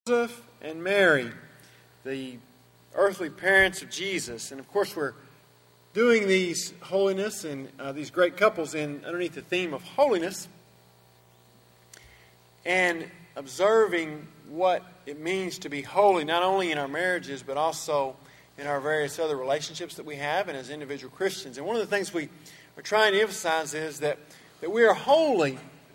Joseph and Mary, the earthly parents of Jesus. And of course, we're doing these holiness and these great couples underneath the theme of holiness and observing what it means to be holy, not only in our marriages, but also in our various other relationships that we have and as individual Christians. And one of the things we are trying to emphasize is that we are holy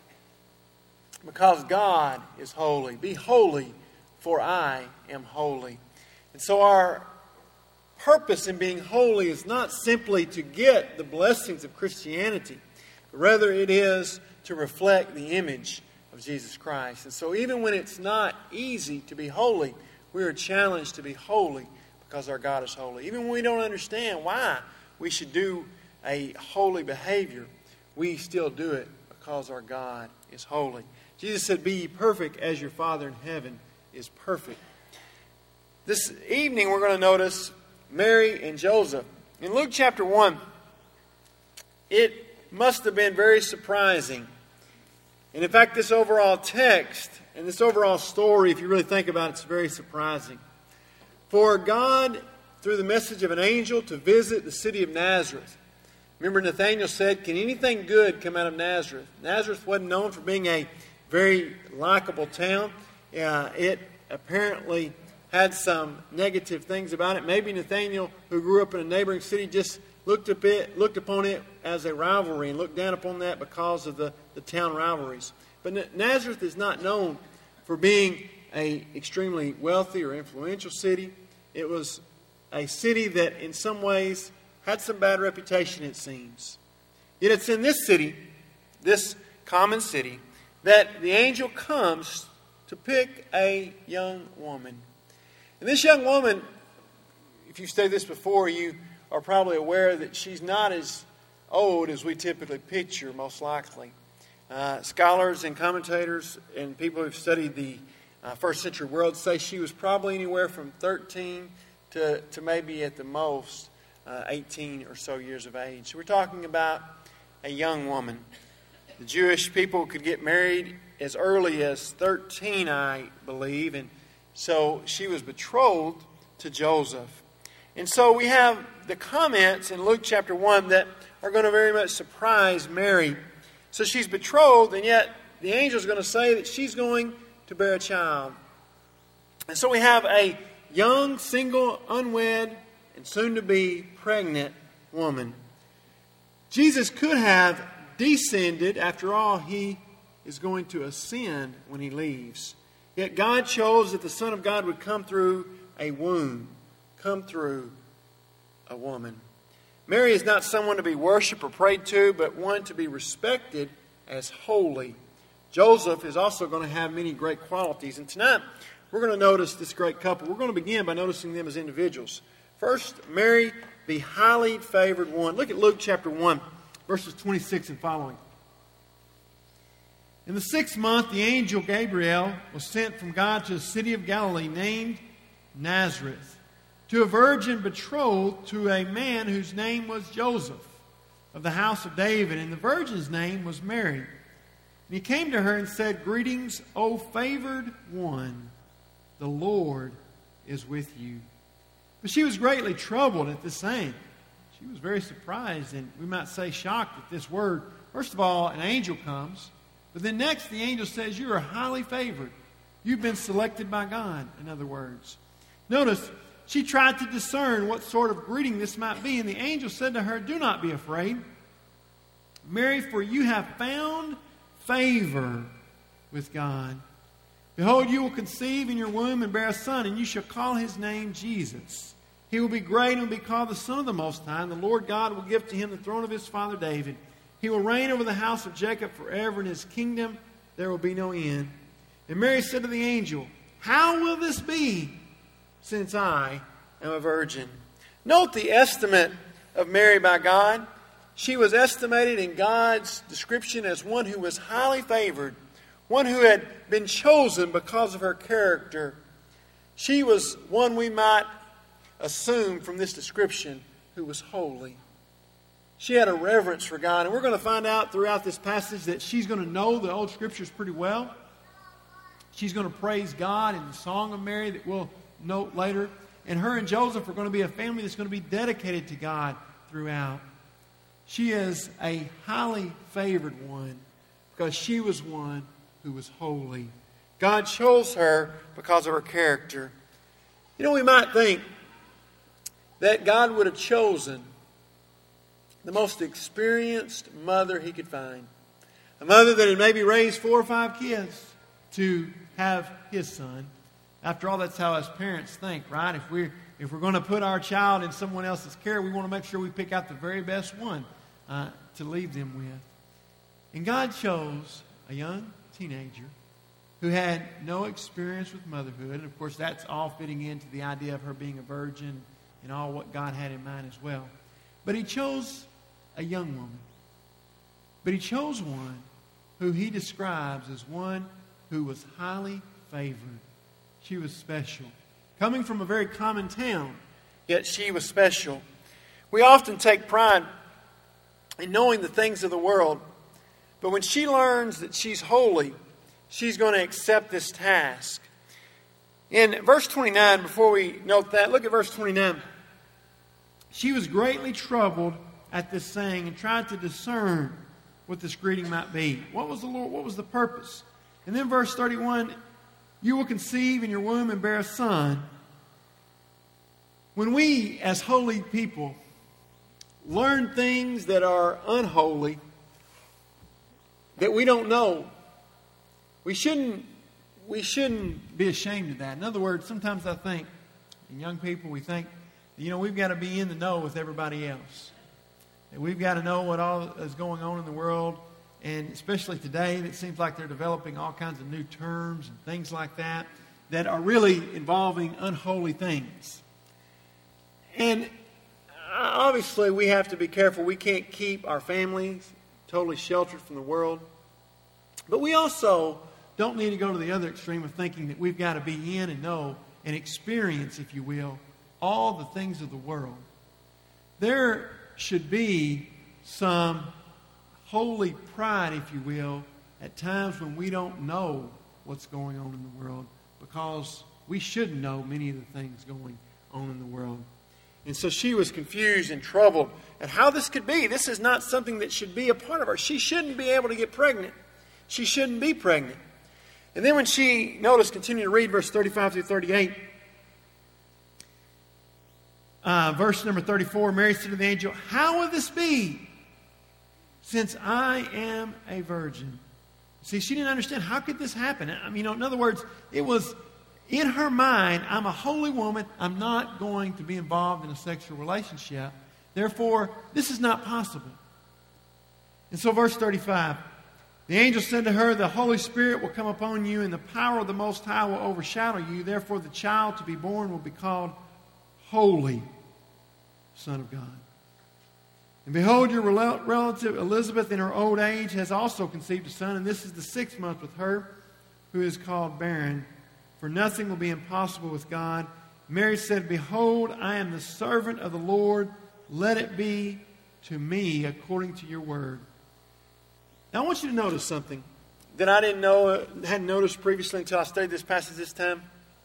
because God is holy. Be holy, for I am holy. And so our purpose in being holy is not simply to get the blessings of Christianity, but rather it is to reflect the image of Jesus Christ. And so even when it's not easy to be holy, we are challenged to be holy because our God is holy. Even when we don't understand why we should do a holy behavior, we still do it because our God is holy. Jesus said, "Be ye perfect as your Father in heaven is perfect." This evening we're going to notice Mary and Joseph. In Luke chapter 1, it must have been very surprising. And in fact, this overall text and this overall story, if you really think about it, it's very surprising. For God, through the message of an angel, to visit the city of Nazareth. Remember, Nathanael said, "Can anything good come out of Nazareth?" Nazareth wasn't known for being a very likable town. It apparently had some negative things about it. Maybe Nathanael, who grew up in a neighboring city, just looked upon it as a rivalry and looked down upon that because of the town rivalries. But Nazareth is not known for being an extremely wealthy or influential city. It was a city that in some ways had some bad reputation, it seems. Yet it's in this city, this common city, that the angel comes to pick a young woman. And this young woman, if you've studied this before, you are probably aware that she's not as old as we typically picture, most likely. Scholars and commentators and people who've studied the first century world say she was probably anywhere from 13 to maybe at the most 18 or so years of age. So we're talking about a young woman. The Jewish people could get married as early as 13, I believe, and so she was betrothed to Joseph. And so we have the comments in Luke chapter 1 that are going to very much surprise Mary. So she's betrothed, and yet the angel is going to say that she's going to bear a child. And so we have a young, single, unwed, and soon-to-be pregnant woman. Jesus could have descended. After all, he is going to ascend when he leaves. Yet God chose that the Son of God would come through a womb, come through a woman. Mary is not someone to be worshipped or prayed to, but one to be respected as holy. Joseph is also going to have many great qualities. And tonight, we're going to notice this great couple. We're going to begin by noticing them as individuals. First, Mary, the highly favored one. Look at Luke chapter 1, verses 26 and following. In the 6th month, the angel Gabriel was sent from God to a city of Galilee named Nazareth, to a virgin betrothed to a man whose name was Joseph, of the house of David, and the virgin's name was Mary. And he came to her and said, "Greetings, O favored one, the Lord is with you." But she was greatly troubled at this saying. She was very surprised and we might say shocked at this word. First of all, an angel comes. But then next, the angel says, "You are highly favored. You've been selected by God," in other words. Notice, she tried to discern what sort of greeting this might be. And the angel said to her, "Do not be afraid, Mary, for you have found favor with God. Behold, you will conceive in your womb and bear a son, and you shall call his name Jesus. He will be great and will be called the Son of the Most High, and the Lord God will give to him the throne of his father David. He will reign over the house of Jacob forever, and his kingdom there will be no end." And Mary said to the angel, "How will this be, since I am a virgin?" Note the estimate of Mary by God. She was estimated in God's description as one who was highly favored, one who had been chosen because of her character. She was one we might assume from this description who was holy. She had a reverence for God. And we're going to find out throughout this passage that she's going to know the Old Scriptures pretty well. She's going to praise God in the Song of Mary that we'll note later. And her and Joseph are going to be a family that's going to be dedicated to God throughout. She is a highly favored one because she was one who was holy. God chose her because of her character. You know, we might think that God would have chosen the most experienced mother He could find. A mother that had maybe raised 4 or 5 kids to have His son. After all, that's how us parents think, right? If we're going to put our child in someone else's care, we want to make sure we pick out the very best one to leave them with. And God chose a young teenager who had no experience with motherhood. And of course, that's all fitting into the idea of her being a virgin and all what God had in mind as well. But He chose a young woman. But He chose one who He describes as one who was highly favored. She was special. Coming from a very common town, yet she was special. We often take pride in knowing the things of the world, but when she learns that she's holy, she's going to accept this task. In verse 29, before we note that, look at verse 29. She was greatly troubled at this saying and tried to discern what this greeting might be. What was the purpose? And then verse 31, you will conceive in your womb and bear a son. When we, as holy people, learn things that are unholy, that we don't know, we shouldn't be ashamed of that. In other words, sometimes I think, and young people, we think, we've got to be in the know with everybody else. And we've got to know what all is going on in the world. And especially today, it seems like they're developing all kinds of new terms and things like that that are really involving unholy things. And obviously, we have to be careful. We can't keep our families totally sheltered from the world. But we also don't need to go to the other extreme of thinking that we've got to be in and know and experience, if you will, all the things of the world. There should be some holy pride, if you will, at times when we don't know what's going on in the world, because we should know many of the things going on in the world. And so she was confused and troubled at how this could be. This is not something that should be a part of her. She shouldn't be able to get pregnant. She shouldn't be pregnant. And then when she, notice, continue to read verse 35 through 38. Verse number 34, Mary said to the angel, how will this be, since I am a virgin? See, she didn't understand. How could this happen? In other words, it was in her mind, I'm a holy woman. I'm not going to be involved in a sexual relationship. Therefore, this is not possible. And so verse 35, the angel said to her, the Holy Spirit will come upon you, and the power of the Most High will overshadow you. Therefore, the child to be born will be called Holy Son of God. And behold, your relative Elizabeth in her old age has also conceived a son, and this is the 6th month with her, who is called barren. For nothing will be impossible with God. Mary said, behold, I am the servant of the Lord. Let it be to me according to your word. Now I want you to notice something that I hadn't noticed previously until I studied this passage this time.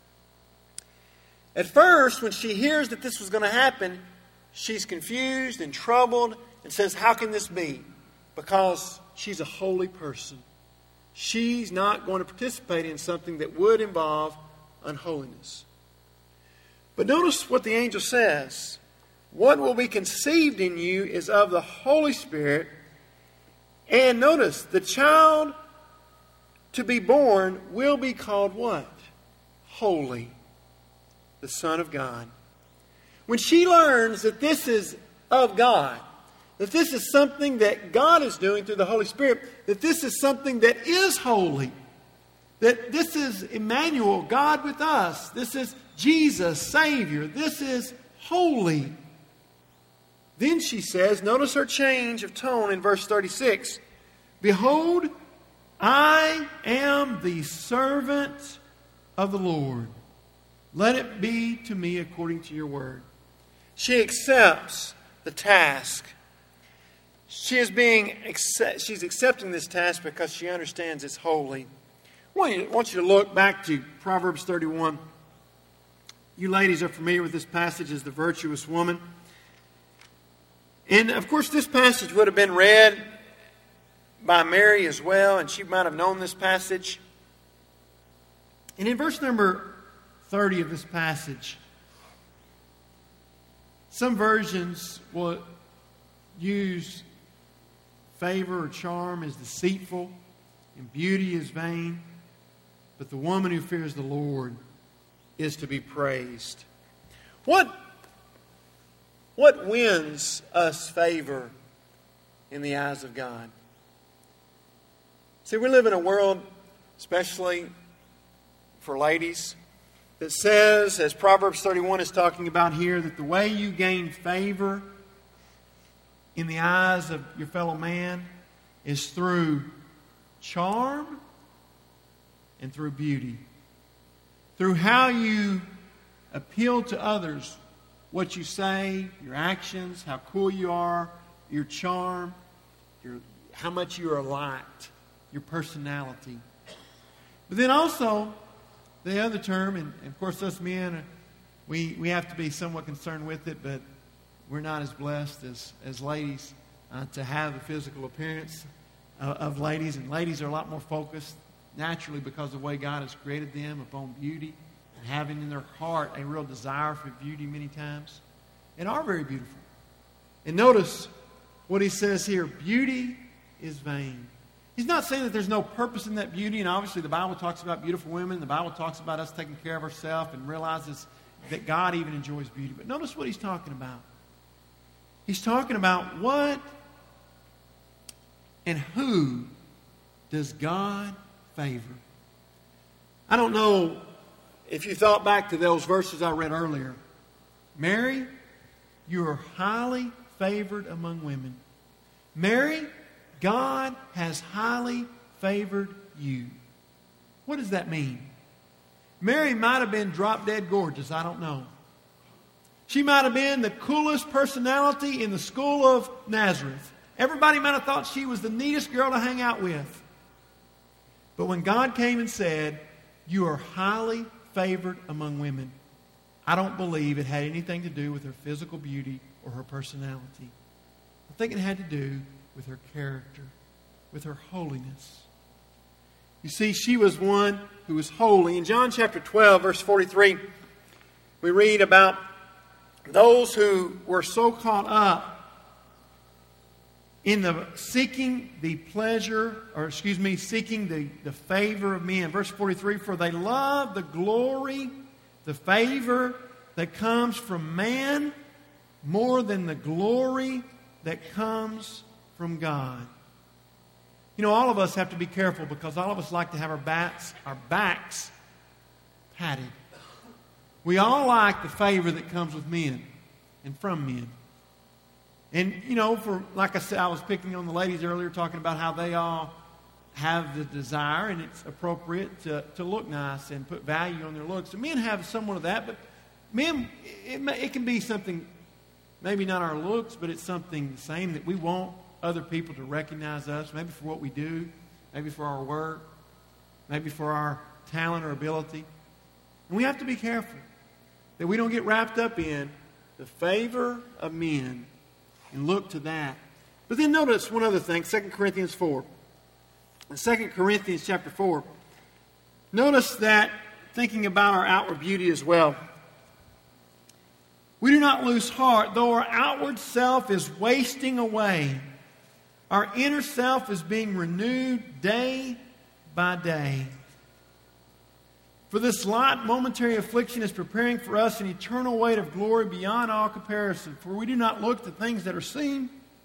At first, when she hears that this was going to happen, she's confused and troubled and says, how can this be? Because she's a holy person. She's not going to participate in something that would involve unholiness. But notice what the angel says. What will be conceived in you is of the Holy Spirit. And notice, the child to be born will be called what? Holy, the Son of God. When she learns that this is of God, that this is something that God is doing through the Holy Spirit, that this is something that is holy, that this is Emmanuel, God with us, this is Jesus, Savior, this is holy. Then she says, notice her change of tone in verse 36, behold, I am the servant of the Lord. Let it be to me according to your word. She accepts the task. She's accepting this task because she understands it's holy. I want you to look back to Proverbs 31. You ladies are familiar with this passage as the virtuous woman. And, of course, this passage would have been read by Mary as well, and she might have known this passage. And in verse number 30 of this passage, some versions will use favor or charm as deceitful, and beauty is vain. But the woman who fears the Lord is to be praised. What wins us favor in the eyes of God? See, we live in a world, especially for ladies, that says, as Proverbs 31 is talking about here, that the way you gain favor in the eyes of your fellow man is through charm and through beauty. Through how you appeal to others, what you say, your actions, how cool you are, your charm, how much you are liked, your personality. But then also, the other term, and of course us men, we have to be somewhat concerned with it, but we're not as blessed as ladies to have the physical appearance of ladies. And ladies are a lot more focused, naturally, because of the way God has created them, upon beauty, and having in their heart a real desire for beauty many times, and are very beautiful. And notice what he says here, beauty is vain. He's not saying that there's no purpose in that beauty, and obviously the Bible talks about beautiful women. The Bible talks about us taking care of ourselves and realizes that God even enjoys beauty. But notice what he's talking about. He's talking about what and who does God favor. I don't know if you thought back to those verses I read earlier. Mary, you are highly favored among women. Mary, God has highly favored you. What does that mean? Mary might have been drop dead gorgeous. I don't know. She might have been the coolest personality in the school of Nazareth. Everybody might have thought she was the neatest girl to hang out with. But when God came and said, you are highly favored among women, I don't believe it had anything to do with her physical beauty or her personality. I think it had to do with her character, with her holiness. You see, she was one who was holy. In John chapter 12, verse 43, we read about those who were so caught up in seeking the favor of men. Verse 43, for they love the glory, the favor that comes from man more than the glory that comes from God. You know, all of us have to be careful because all of us like to have our backs patted. We all like the favor that comes with men and from men. And, you know, like I said, I was picking on the ladies earlier, talking about how they all have the desire, and it's appropriate to look nice and put value on their looks. And men have somewhat of that, but men, it can be something, maybe not our looks, but it's something the same, that we want other people to recognize us, maybe for what we do, maybe for our work, maybe for our talent or ability. And we have to be careful that we don't get wrapped up in the favor of men and look to that. But then notice one other thing, 2 Corinthians 4. In 2 Corinthians chapter 4, notice that, thinking about our outward beauty as well, we do not lose heart, though our outward self is wasting away. Our inner self is being renewed day by day. For this light momentary affliction is preparing for us an eternal weight of glory beyond all comparison. For we do not look to things that are seen,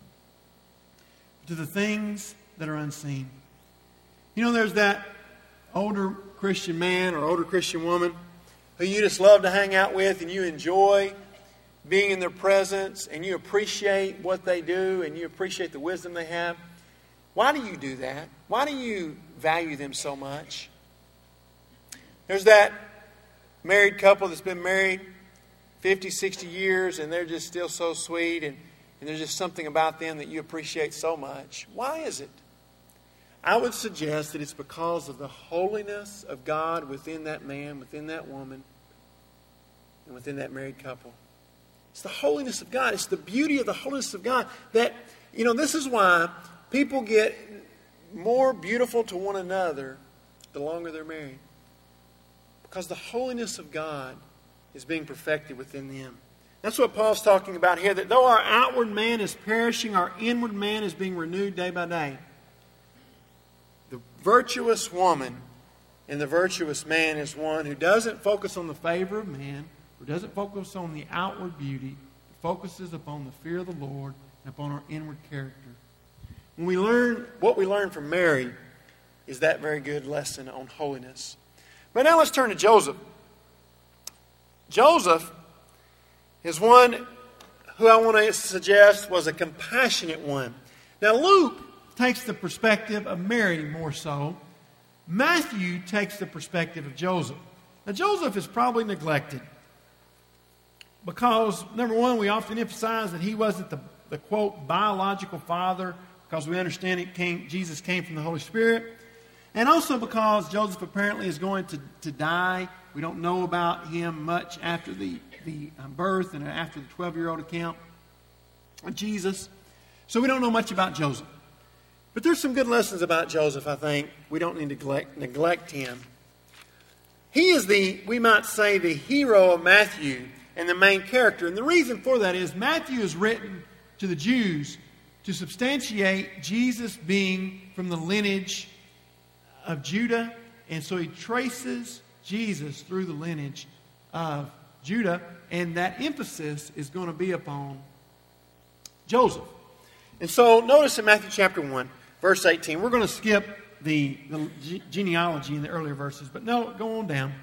but to the things that are unseen. You know, there's that older Christian man or older Christian woman who you just love to hang out with, and you enjoy being in their presence, and you appreciate what they do, and you appreciate the wisdom they have. Why do you do that? Why do you value them so much? There's that married couple that's been married 50, 60 years, and they're just still so sweet, and there's just something about them that you appreciate so much. Why is it? I would suggest that it's because of the holiness of God within that man, within that woman, and within that married couple. It's the holiness of God. It's the beauty of the holiness of God that, this is why people get more beautiful to one another the longer they're married. Because the holiness of God is being perfected within them. That's what Paul's talking about here, that though our outward man is perishing, our inward man is being renewed day by day. The virtuous woman and the virtuous man is one who doesn't focus on the favor of man, who doesn't focus on the outward beauty, focuses upon the fear of the Lord and upon our inward character. When we learn, what we learn from Mary is that very good lesson on holiness. But now let's turn to Joseph. Joseph is one who I want to suggest was a compassionate one. Now Luke takes the perspective of Mary more so. Matthew takes the perspective of Joseph. Now Joseph is probably neglected because, number one, we often emphasize that he wasn't the quote, biological father, because we understand Jesus came from the Holy Spirit. And also because Joseph apparently is going to die. We don't know about him much after the birth and after the 12-year-old account of Jesus. So we don't know much about Joseph. But there's some good lessons about Joseph, I think. We don't need to neglect him. He is we might say, the hero of Matthew and the main character. And the reason for that is Matthew is written to the Jews to substantiate Jesus being from the lineage of Judah. And so he traces Jesus through the lineage of Judah. And that emphasis is going to be upon Joseph. And so notice in Matthew chapter 1, verse 18, we're going to skip the genealogy in the earlier verses, but no, go on down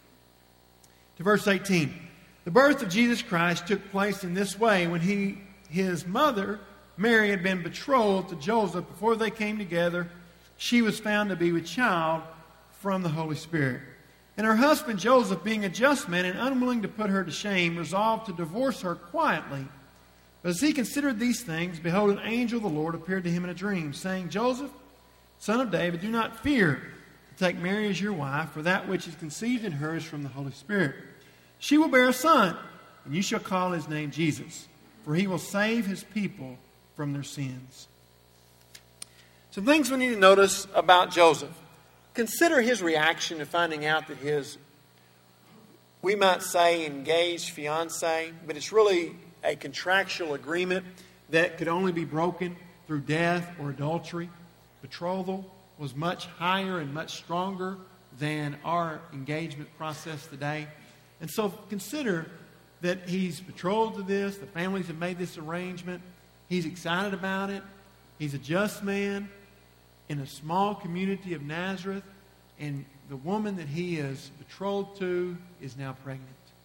to verse 18. The birth of Jesus Christ took place in this way when his mother, Mary, had been betrothed to Joseph. Before they came together, she was found to be with child from the Holy Spirit. And her husband Joseph, being a just man and unwilling to put her to shame, resolved to divorce her quietly. But as he considered these things, behold, an angel of the Lord appeared to him in a dream, saying, Joseph, son of David, do not fear to take Mary as your wife, for that which is conceived in her is from the Holy Spirit. She will bear a son, and you shall call his name Jesus, for he will save his people from their sins. Some things we need to notice about Joseph. Consider his reaction to finding out that his, we might say, engaged fiancée, but it's really a contractual agreement that could only be broken through death or adultery. Betrothal was much higher and much stronger than our engagement process today. And so consider that he's betrothed to this. The families have made this arrangement. He's excited about it. He's a just man in a small community of Nazareth. And the woman that he is betrothed to is now pregnant.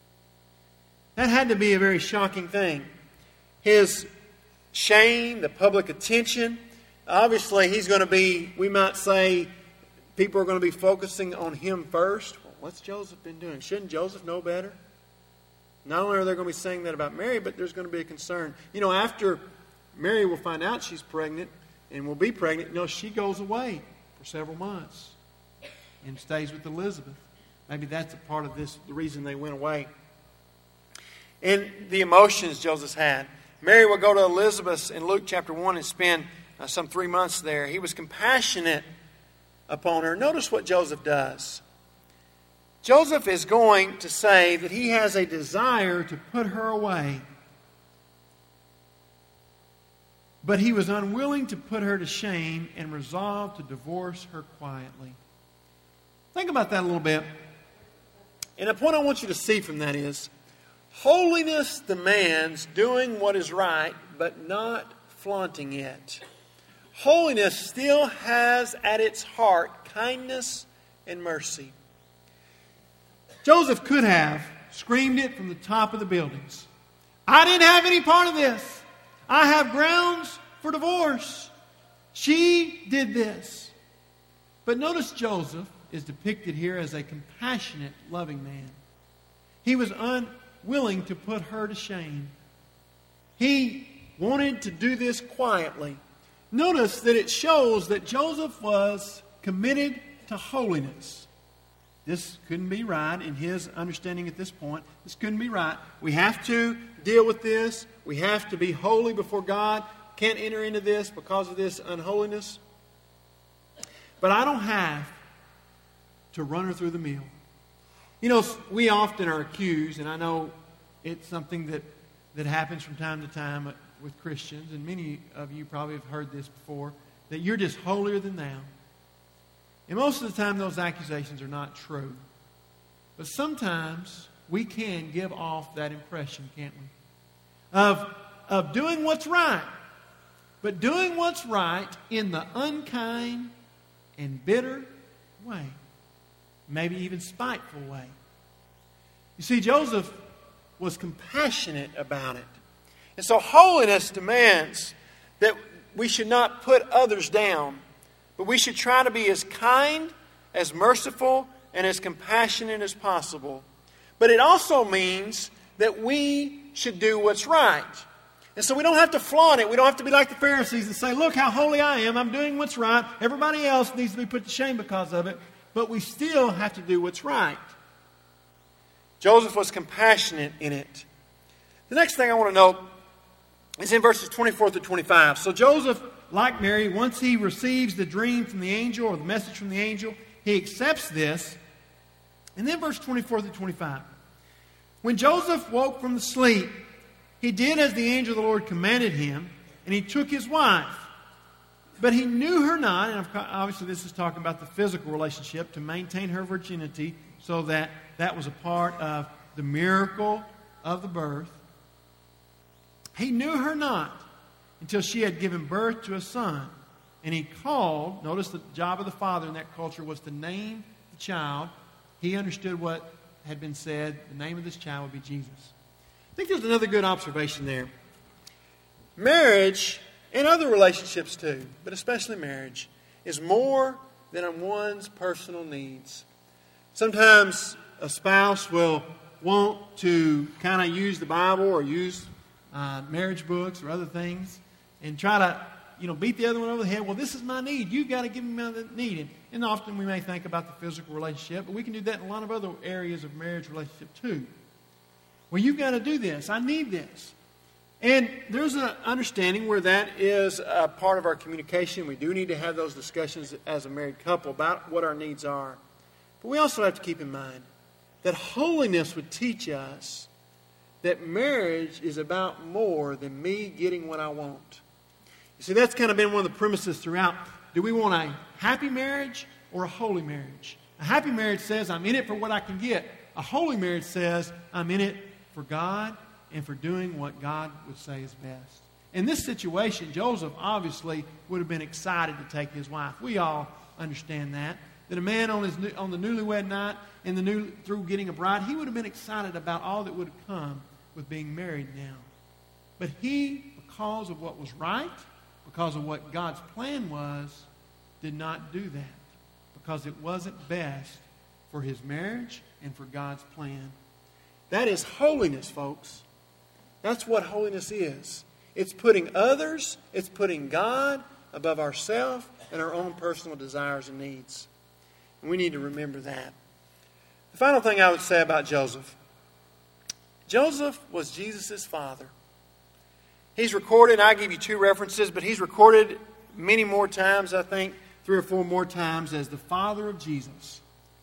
That had to be a very shocking thing. His shame, the public attention. Obviously, he's going to be, we might say, people are going to be focusing on him first. Well, what's Joseph been doing? Shouldn't Joseph know better? Not only are they going to be saying that about Mary, but there's going to be a concern. After Mary will find out she's pregnant and will be pregnant, she goes away for several months and stays with Elizabeth. Maybe that's a part of this, the reason they went away. And the emotions Joseph had. Mary will go to Elizabeth in Luke chapter 1 and spend some 3 months there. He was compassionate upon her. Notice what Joseph does. Joseph is going to say that he has a desire to put her away, but he was unwilling to put her to shame and resolved to divorce her quietly. Think about that a little bit. And the point I want you to see from that is, holiness demands doing what is right, but not flaunting it. Holiness still has at its heart kindness and mercy. Joseph could have screamed it from the top of the buildings. I didn't have any part of this. I have grounds for divorce. She did this. But notice Joseph is depicted here as a compassionate, loving man. He was unwilling to put her to shame. He wanted to do this quietly. notice that it shows that Joseph was committed to holiness. This couldn't be right in his understanding at this point. This couldn't be right. We have to deal with this. We have to be holy before God. Can't enter into this because of this unholiness. But I don't have to run her through the mill. You know, we often are accused, and I know it's something that happens from time to time with Christians, and many of you probably have heard this before, that you're just holier than thou. And most of the time those accusations are not true. But sometimes we can give off that impression, can't we? Of doing what's right. But doing what's right in the unkind and bitter way. Maybe even spiteful way. You see, Joseph was compassionate about it. And so holiness demands that we should not put others down, but we should try to be as kind, as merciful, and as compassionate as possible. But it also means that we should do what's right. And so we don't have to flaunt it. We don't have to be like the Pharisees and say, look how holy I am. I'm doing what's right. Everybody else needs to be put to shame because of it. But we still have to do what's right. Joseph was compassionate in it. The next thing I want to note is in verses 24 through 25. So Joseph, like Mary, once he receives the dream from the angel or the message from the angel, he accepts this. And then verse 24 through 25. When Joseph woke from the sleep, he did as the angel of the Lord commanded him, and he took his wife. But he knew her not, and obviously this is talking about the physical relationship, to maintain her virginity, so that was a part of the miracle of the birth. He knew her not until she had given birth to a son. And he called, notice the job of the father in that culture was to name the child. He understood what had been said. The name of this child would be Jesus. I think there's another good observation there. Marriage, and other relationships too, but especially marriage, is more than on one's personal needs. Sometimes a spouse will want to kind of use the Bible or use marriage books or other things and try to, beat the other one over the head. Well, this is my need. You've got to give me my need. And often we may think about the physical relationship, but we can do that in a lot of other areas of marriage relationship too. Well, you've got to do this. I need this. And there's an understanding where that is a part of our communication. We do need to have those discussions as a married couple about what our needs are. But we also have to keep in mind that holiness would teach us that marriage is about more than me getting what I want. You see, that's kind of been one of the premises throughout. Do we want a happy marriage or a holy marriage? A happy marriage says, I'm in it for what I can get. A holy marriage says, I'm in it for God and for doing what God would say is best. In this situation, Joseph obviously would have been excited to take his wife. We all understand that. That a man on the newlywed night and through getting a bride, he would have been excited about all that would have come with being married now. But he, because of what was right, because of what God's plan was, did not do that. Because it wasn't best for his marriage and for God's plan. That is holiness, folks. That's what holiness is. It's putting others, it's putting God above ourselves and our own personal desires and needs. And we need to remember that. The final thing I would say about Joseph. Joseph was Jesus' father. He's recorded, I give you 2 references, but he's recorded many more times, I think 3 or 4 more times, as the father of Jesus.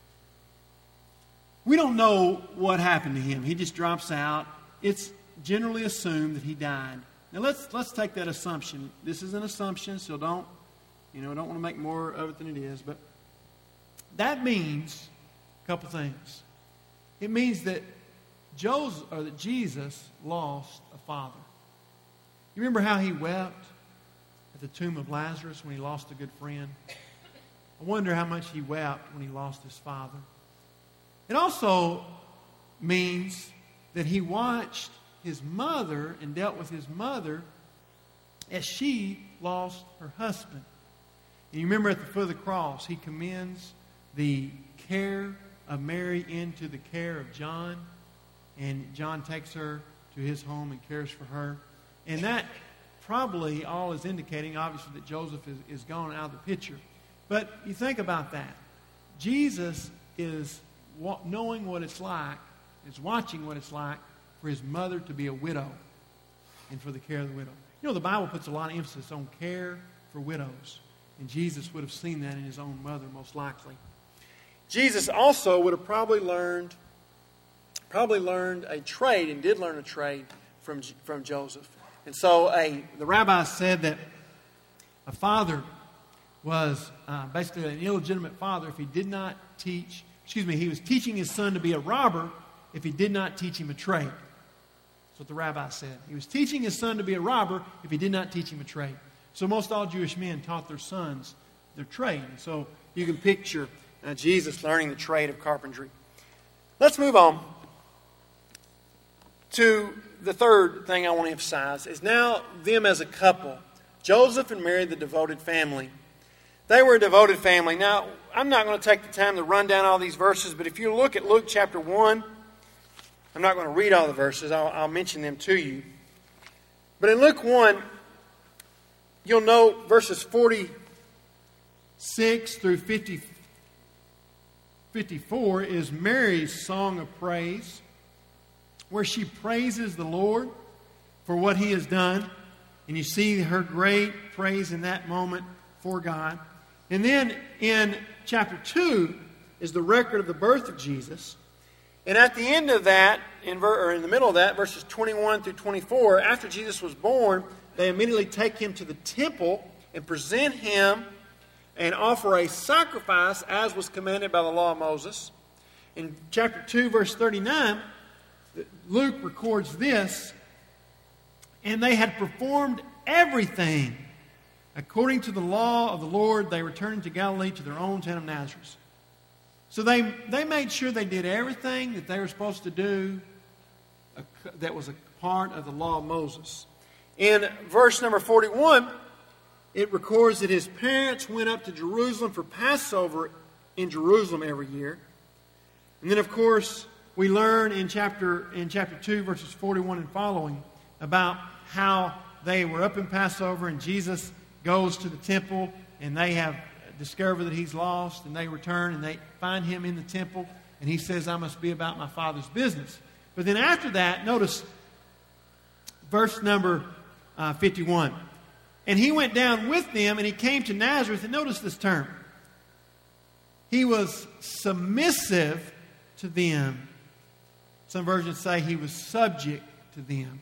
We don't know what happened to him. He just drops out. It's generally assumed that he died. Now let's take that assumption. This is an assumption, so don't want to make more of it than it is. But that means a couple things. It means that Jesus lost a father. You remember how he wept at the tomb of Lazarus when he lost a good friend? I wonder how much he wept when he lost his father. It also means that he watched his mother and dealt with his mother as she lost her husband. And you remember at the foot of the cross, he commends the care of Mary into the care of John. And John takes her to his home and cares for her. And that probably all is indicating, obviously, that Joseph is gone out of the picture. But you think about that. Jesus is knowing what it's like, is watching what it's like for his mother to be a widow and for the care of the widow. You know, the Bible puts a lot of emphasis on care for widows. And Jesus would have seen that in his own mother, most likely. Jesus also would have probably learned a trade, and did learn a trade from Joseph. And so the rabbi said that a father was basically an illegitimate father if he did not teach, he was teaching his son to be a robber if he did not teach him a trade. That's what the rabbi said. He was teaching his son to be a robber if he did not teach him a trade. So most all Jewish men taught their sons their trade. And so you can picture Jesus learning the trade of carpentry. Let's move on to the third thing I want to emphasize is now them as a couple. Joseph and Mary, the devoted family. They were a devoted family. Now, I'm not going to take the time to run down all these verses, but if you look at Luke chapter 1, I'm not going to read all the verses. I'll mention them to you. But in Luke 1, you'll note verses 46 through 54 is Mary's song of praise, where she praises the Lord for what he has done. And you see her great praise in that moment for God. And then in chapter 2 is the record of the birth of Jesus. And at the end of that, in the middle of that, verses 21 through 24, after Jesus was born, they immediately take him to the temple and present him and offer a sacrifice as was commanded by the law of Moses. In chapter 2, verse 39, Luke records this, and they had performed everything according to the law of the Lord. They returned to Galilee to their own town of Nazareth. So they made sure they did everything that they were supposed to do that was a part of the law of Moses. In verse number 41, it records that his parents went up to Jerusalem for Passover in Jerusalem every year. And then, of course, we learn in chapter 2, verses 41 and following, about how they were up in Passover and Jesus goes to the temple and they have discovered that he's lost, and they return and they find him in the temple and he says, I must be about my Father's business. But then after that, notice verse number 51. And he went down with them and he came to Nazareth, and notice this term. He was submissive to them. Some versions say he was subject to them.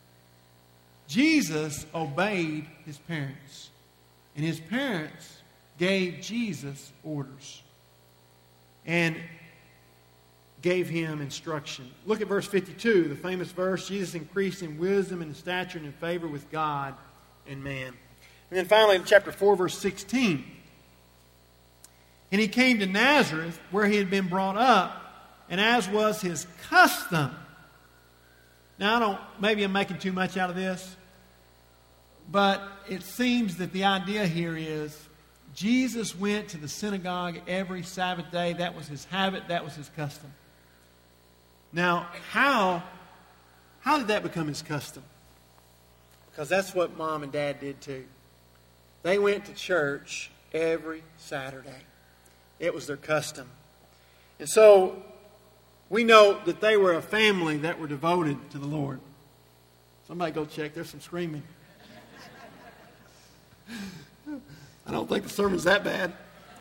Jesus obeyed his parents. And his parents gave Jesus orders. And gave him instruction. Look at verse 52, the famous verse. Jesus increased in wisdom and in stature and in favor with God and man. And then finally in chapter 4, verse 16. And he came to Nazareth, where he had been brought up, and as was his custom. Now, maybe I'm making too much out of this, but it seems that the idea here is Jesus went to the synagogue every Sabbath day. That was his habit. That was his custom. Now, how did that become his custom? Because that's what Mom and Dad did too. They went to church every Saturday. It was their custom. And so, we know that they were a family that were devoted to the Lord. Somebody go check. There's some screaming. I don't think the sermon's that bad.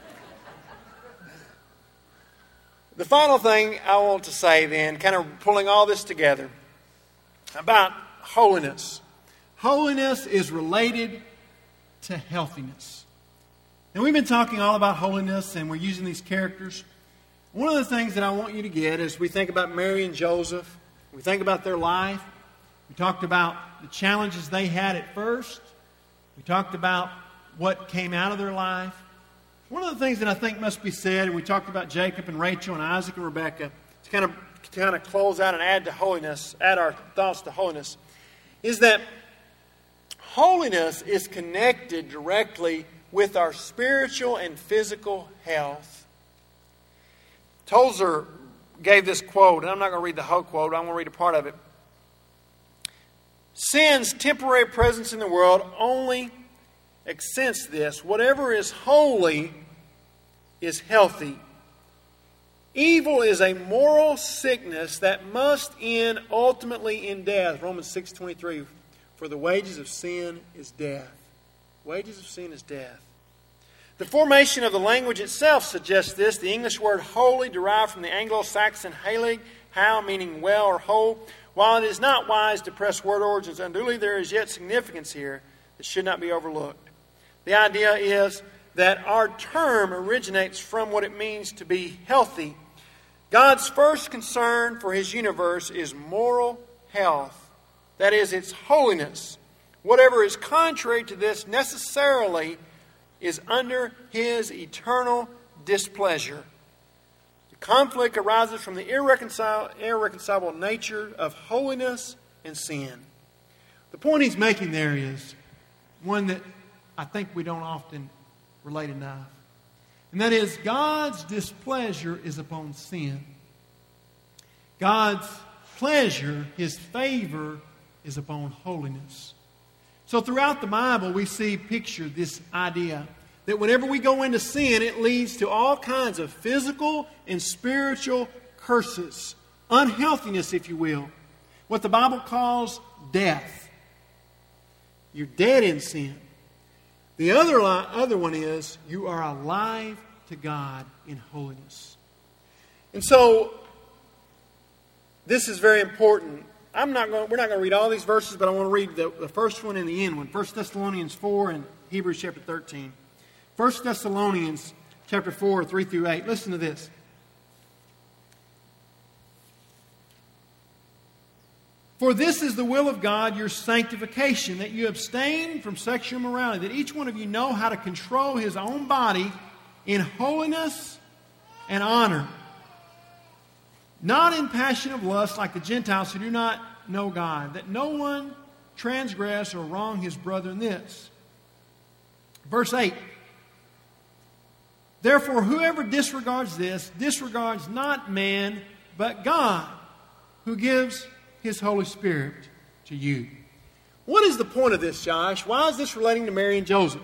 The final thing I want to say then, kind of pulling all this together, about holiness. Holiness is related to healthiness. And we've been talking all about holiness, and we're using these characters. One of the things that I want you to get as we think about Mary and Joseph, we think about their life, we talked about the challenges they had at first, we talked about what came out of their life. One of the things that I think must be said, and we talked about Jacob and Rachel and Isaac and Rebekah, to kind of close out and add to holiness, add our thoughts to holiness, is that holiness is connected directly with our spiritual and physical health. Tozer gave this quote, and I'm not going to read the whole quote, I'm going to read a part of it. Sin's temporary presence in the world only accents this. Whatever is holy is healthy. Evil is a moral sickness that must end ultimately in death. Romans 6:23, for the wages of sin is death. Wages of sin is death. The formation of the language itself suggests this. The English word holy derived from the Anglo-Saxon heilig, how meaning well or whole. While it is not wise to press word origins unduly, there is yet significance here that should not be overlooked. The idea is that our term originates from what it means to be healthy. God's first concern for His universe is moral health. That is, its holiness. Whatever is contrary to this necessarily is under His eternal displeasure. The conflict arises from the irreconcilable nature of holiness and sin. The point he's making there is one that I think we don't often relate enough. And that is, God's displeasure is upon sin. God's pleasure, His favor, is upon holiness. So throughout the Bible, we see pictured this idea that whenever we go into sin, it leads to all kinds of physical and spiritual curses, unhealthiness, if you will, what the Bible calls death. You're dead in sin. The other one is you are alive to God in holiness. And so, this is very important. We're not going to read all these verses, but I want to read the first one and the end one. 1 Thessalonians 4 and Hebrews chapter 13. 1 Thessalonians chapter 4, 3 through 8. Listen to this. For this is the will of God, your sanctification, that you abstain from sexual immorality, that each one of you know how to control his own body in holiness and honor, not in passion of lust like the Gentiles who do not know God, that no one transgress or wrong his brother in this. Verse 8. Therefore, whoever disregards this, disregards not man, but God, who gives His Holy Spirit to you. What is the point of this, Josh? Why is this relating to Mary and Joseph?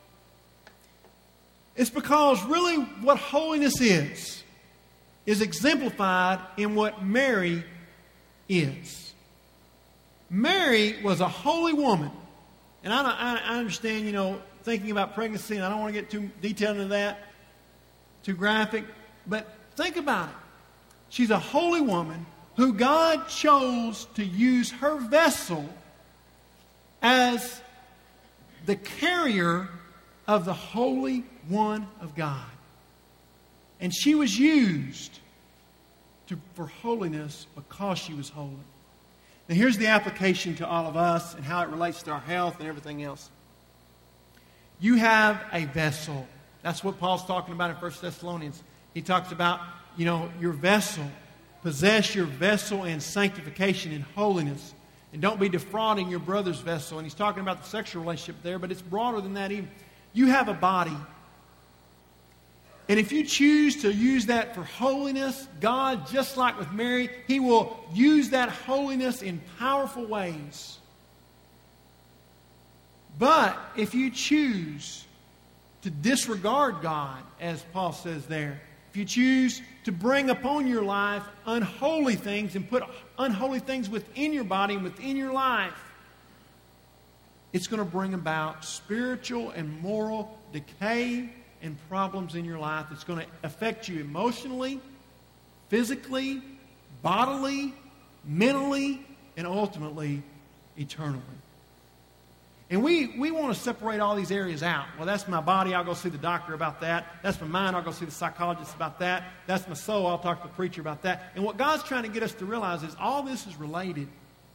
It's because really what holiness is exemplified in what Mary is. Mary was a holy woman. And I understand, thinking about pregnancy, and I don't want to get too detailed into that, too graphic, but think about it. She's a holy woman who God chose to use her vessel as the carrier of the Holy One of God. And she was used for holiness because she was holy. Now here's the application to all of us and how it relates to our health and everything else. You have a vessel. That's what Paul's talking about in 1 Thessalonians. He talks about, your vessel. Possess your vessel in sanctification and holiness. And don't be defrauding your brother's vessel. And he's talking about the sexual relationship there, but it's broader than that even. You have a body. And if you choose to use that for holiness, God, just like with Mary, He will use that holiness in powerful ways. But if you choose to disregard God, as Paul says there, if you choose to bring upon your life unholy things and put unholy things within your body and within your life, it's going to bring about spiritual and moral decay and problems in your life. It's going to affect you emotionally, physically, bodily, mentally, and ultimately, eternally. And we want to separate all these areas out. Well, that's my body. I'll go see the doctor about that. That's my mind. I'll go see the psychologist about that. That's my soul. I'll talk to the preacher about that. And what God's trying to get us to realize is all this is related.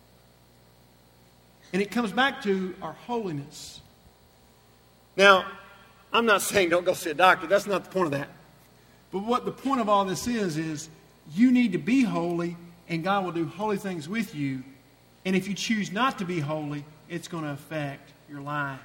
And it comes back to our holiness. Now, I'm not saying don't go see a doctor. That's not the point of that. But what the point of all this is you need to be holy, and God will do holy things with you. And if you choose not to be holy, it's going to affect your life.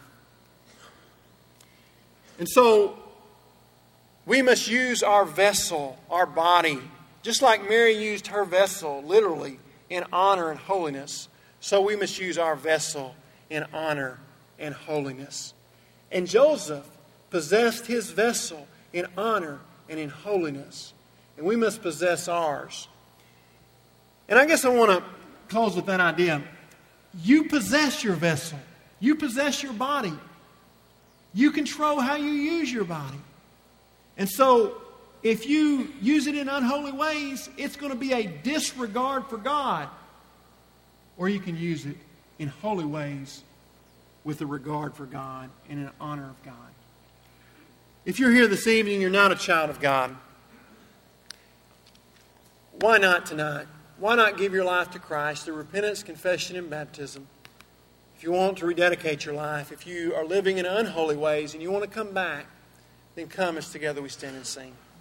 And so, we must use our vessel, our body, just like Mary used her vessel, literally, in honor and holiness. so we must use our vessel in honor and holiness. And Joseph possessed his vessel in honor and in holiness. And we must possess ours. And I guess I want to close with that idea. You possess your vessel. You possess your body. You control how you use your body. And so, if you use it in unholy ways, it's going to be a disregard for God. Or you can use it in holy ways with a regard for God and an honor of God. If you're here this evening and you're not a child of God, why not tonight? Why not give your life to Christ through repentance, confession, and baptism? If you want to rededicate your life, if you are living in unholy ways and you want to come back, then come as together we stand and sing.